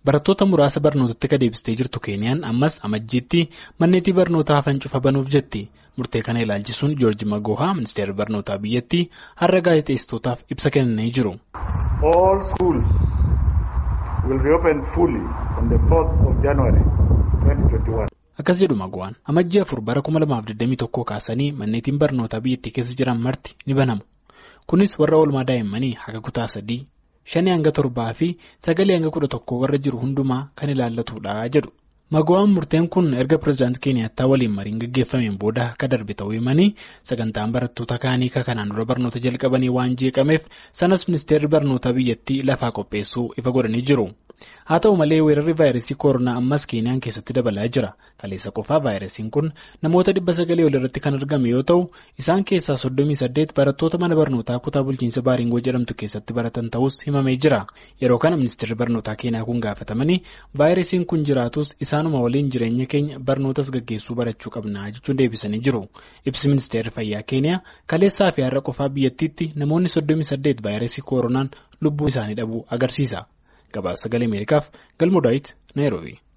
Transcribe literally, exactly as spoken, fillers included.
Barattoota muraasa barnootatti ka deebistee jirtu Keeniyaan ammas amajjiitti manneetii barnootaa hafan cufa banuuf jetti. Murtee kana ilaalchisuun Joorji Magohaa ministeera barnootaa biyyattii har'a gaazexeessitootaaf ibsa kennanii jiru. All schools will reopen fully on the fourth of January twenty twenty-one. Akkas jedhu Magohaan amajjii afur bara kuma lamaaf digdamii tokko kaasanii manneetiin barnootaa biyyattii keessa jiran marti ni banamu. Kunis warra oolmaa daa'immanii haga kutaa sadii, shanii hanga torbaa fi sagalee hanga kudha tokko warra jiru hundumaa kan ilaallatudha jedhu. Magohaan murteen kun erga pireezidaantii Keeniyaattaa waliin mariin gaggeeffameen booda akka darbe ta'uu himanii sagantaan barattoota kaanii kanaan dura barnoota jalqabanii waan jeeqameef sanas ministeerri barnootaa biyyattii lafaa qopheessuu ifa godhanii jiru. Haa ta'u malee weerarri vaayirasii koronaa ammas Keeniyaan keessatti dabalaa jira. Kaleessa qofaa vaayirasiin kun namoota dhibba sagalee ol irratti kan argame yoo ta'u isaan keessaa soddomii saddeet barattoota mana barnootaa kutaa bulchiinsa Baaringoo jedhamtu keessatti baratan ta'us himamee jira. Yeroo kana ministeerri barnootaa Keeniyaa kun gaafatamanii vaayirasiin kun jiraatus isaanuma waliin jireenya keenya barnootas gaggeessuu barachuu qabna jechuun deebisanii jiru. Ibsi ministeerri fayyaa Keeniyaa kaleessaa fi har'a qofaa biyyattiitti namoonni soddomii saddeet vaayirasii koronaan lubbuu isaanii dhabuu agarsiisa. Gabaasa sagalee Ameerikaaf Galmoo Daawit Naayiroobii.